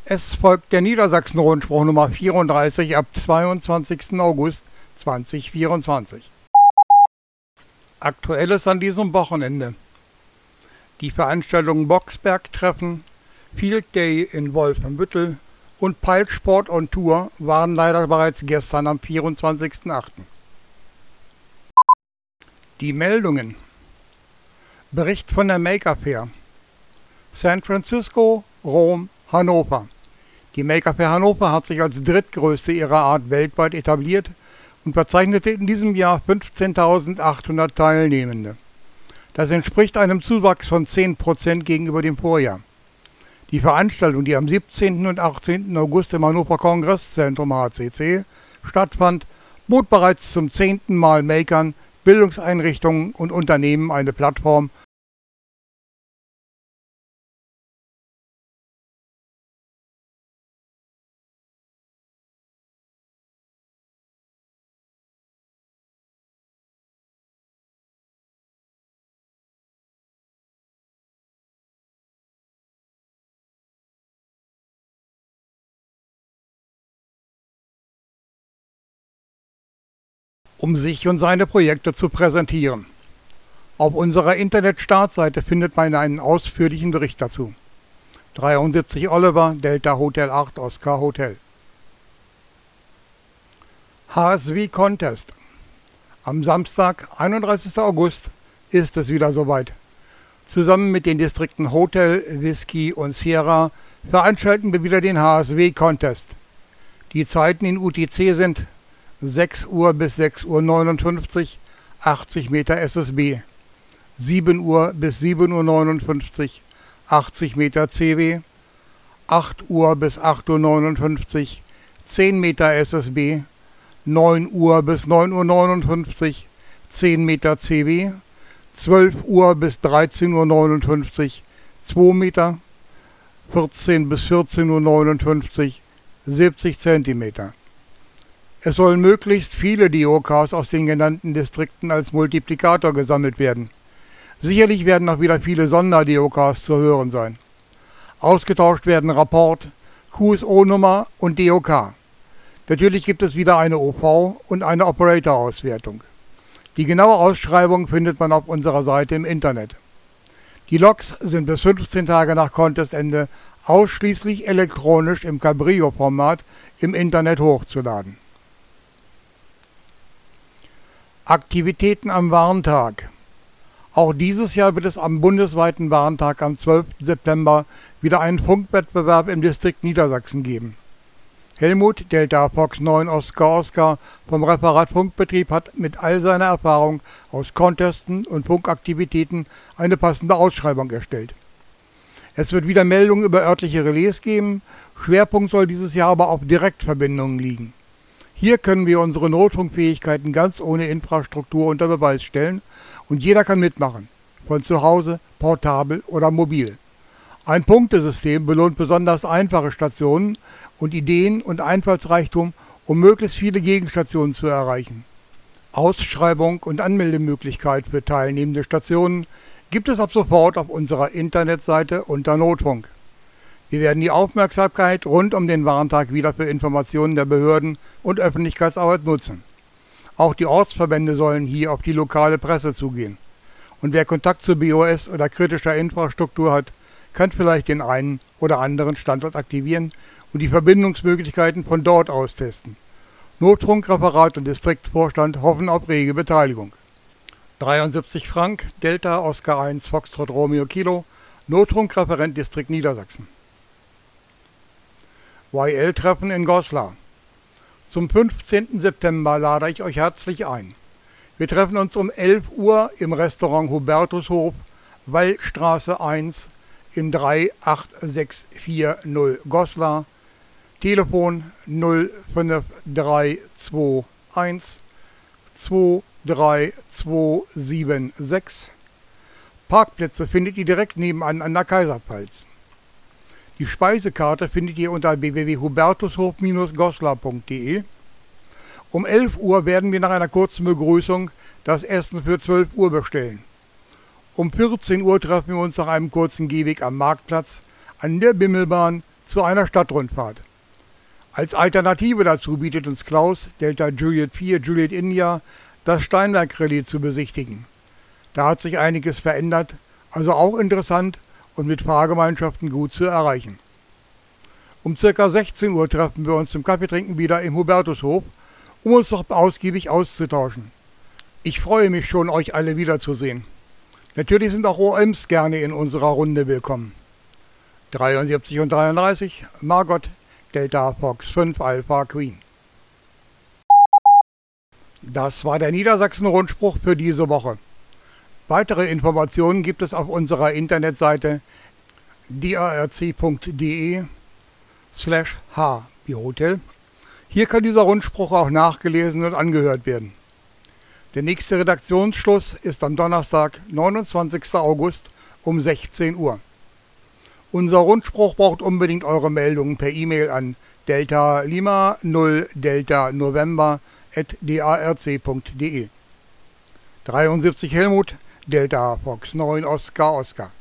Es folgt der Niedersachsen-Rundspruch Nummer 34 ab 22. August 2024. Aktuelles an diesem Wochenende. Die Veranstaltungen Boxberg-Treffen, Field Day in Wolfenbüttel und Peitsport on Tour waren leider bereits gestern am 24.08. Die Meldungen. Bericht von der Maker Fair. San Francisco, Rom, Hannover. Die Maker Fair Hannover hat sich als drittgrößte ihrer Art weltweit etabliert und verzeichnete in diesem Jahr 15.800 Teilnehmende. Das entspricht einem Zuwachs von 10% gegenüber dem Vorjahr. Die Veranstaltung, die am 17. und 18. August im Hannover Kongresszentrum HCC stattfand, bot bereits zum 10. Mal Makern, Bildungseinrichtungen und Unternehmen eine Plattform, um sich und seine Projekte zu präsentieren. Auf unserer Internet-Startseite findet man einen ausführlichen Bericht dazu. 73 Oliver, Delta Hotel 8 Oscar Hotel. HSW Contest. Am Samstag, 31. August, ist es wieder soweit. Zusammen mit den Distrikten Hotel, Whisky und Sierra veranstalten wir wieder den HSW Contest. Die Zeiten in UTC sind 6 Uhr bis 6:59 Uhr 80 Meter SSB, 7 Uhr bis 7:59 Uhr 80 Meter CW, 8 Uhr bis 8:59 Uhr 10 Meter SSB, 9 Uhr bis 9:59 Uhr 10 Meter CW, 12 Uhr bis 13:59 Uhr 2 Meter, 14 bis 14:59 Uhr 70 Zentimeter. Es sollen möglichst viele DOKs aus den genannten Distrikten als Multiplikator gesammelt werden. Sicherlich werden auch wieder viele Sonder-DOKs zu hören sein. Ausgetauscht werden Rapport, QSO-Nummer und DOK. Natürlich gibt es wieder eine OV und eine Operator-Auswertung. Die genaue Ausschreibung findet man auf unserer Seite im Internet. Die Logs sind bis 15 Tage nach Contestende ausschließlich elektronisch im Cabrio-Format im Internet hochzuladen. Aktivitäten am Warntag. Auch dieses Jahr wird es am bundesweiten Warntag am 12. September wieder einen Funkwettbewerb im Distrikt Niedersachsen geben. Helmut, Delta Fox 9 Oscar Oscar vom Referat Funkbetrieb hat mit all seiner Erfahrung aus Contesten und Funkaktivitäten eine passende Ausschreibung erstellt. Es wird wieder Meldungen über örtliche Relais geben, Schwerpunkt soll dieses Jahr aber auf Direktverbindungen liegen. Hier können wir unsere Notfunkfähigkeiten ganz ohne Infrastruktur unter Beweis stellen und jeder kann mitmachen, von zu Hause, portabel oder mobil. Ein Punktesystem belohnt besonders einfache Stationen und Ideen und Einfallsreichtum, um möglichst viele Gegenstationen zu erreichen. Ausschreibung und Anmeldemöglichkeit für teilnehmende Stationen gibt es ab sofort auf unserer Internetseite unter Notfunk. Wir werden die Aufmerksamkeit rund um den Warntag wieder für Informationen der Behörden und Öffentlichkeitsarbeit nutzen. Auch die Ortsverbände sollen hier auf die lokale Presse zugehen. Und wer Kontakt zu BOS oder kritischer Infrastruktur hat, kann vielleicht den einen oder anderen Standort aktivieren und die Verbindungsmöglichkeiten von dort aus testen. Notfunk, Referat und Distriktvorstand hoffen auf rege Beteiligung. 73 Frank, Delta Oscar 1 Foxtrot Romeo Kilo, Notfunkreferent Distrikt Niedersachsen. YL-Treffen in Goslar. Zum 15. September lade ich euch herzlich ein. Wir treffen uns um 11 Uhr im Restaurant Hubertushof, Wallstraße 1 in 38640 Goslar. Telefon 05321 23276. Parkplätze findet ihr direkt nebenan an der Kaiserpfalz. Die Speisekarte findet ihr unter www.hubertushof-goslar.de. Um 11 Uhr werden wir nach einer kurzen Begrüßung das Essen für 12 Uhr bestellen. Um 14 Uhr treffen wir uns nach einem kurzen Gehweg am Marktplatz an der Bimmelbahn zu einer Stadtrundfahrt. Als Alternative dazu bietet uns Klaus, Delta Juliet 4 Juliet India, das Steinwerk-Relais zu besichtigen. Da hat sich einiges verändert, also auch interessant und mit Fahrgemeinschaften gut zu erreichen. Um ca. 16 Uhr treffen wir uns zum Kaffeetrinken wieder im Hubertushof, um uns noch ausgiebig auszutauschen. Ich freue mich schon, euch alle wiederzusehen. Natürlich sind auch OMs gerne in unserer Runde willkommen. 73 und 33, Margot, Delta Fox 5 Alpha Queen. Das war der Niedersachsen-Rundspruch für diese Woche. Weitere Informationen gibt es auf unserer Internetseite drc.de/h wie Hotel. Hier kann dieser Rundspruch auch nachgelesen und angehört werden. Der nächste Redaktionsschluss ist am Donnerstag, 29. August um 16 Uhr. Unser Rundspruch braucht unbedingt eure Meldungen per E-Mail an Delta Lima 0 Delta November @darc.de. 73 Helmut, Delta Fox 9 Oscar Oscar.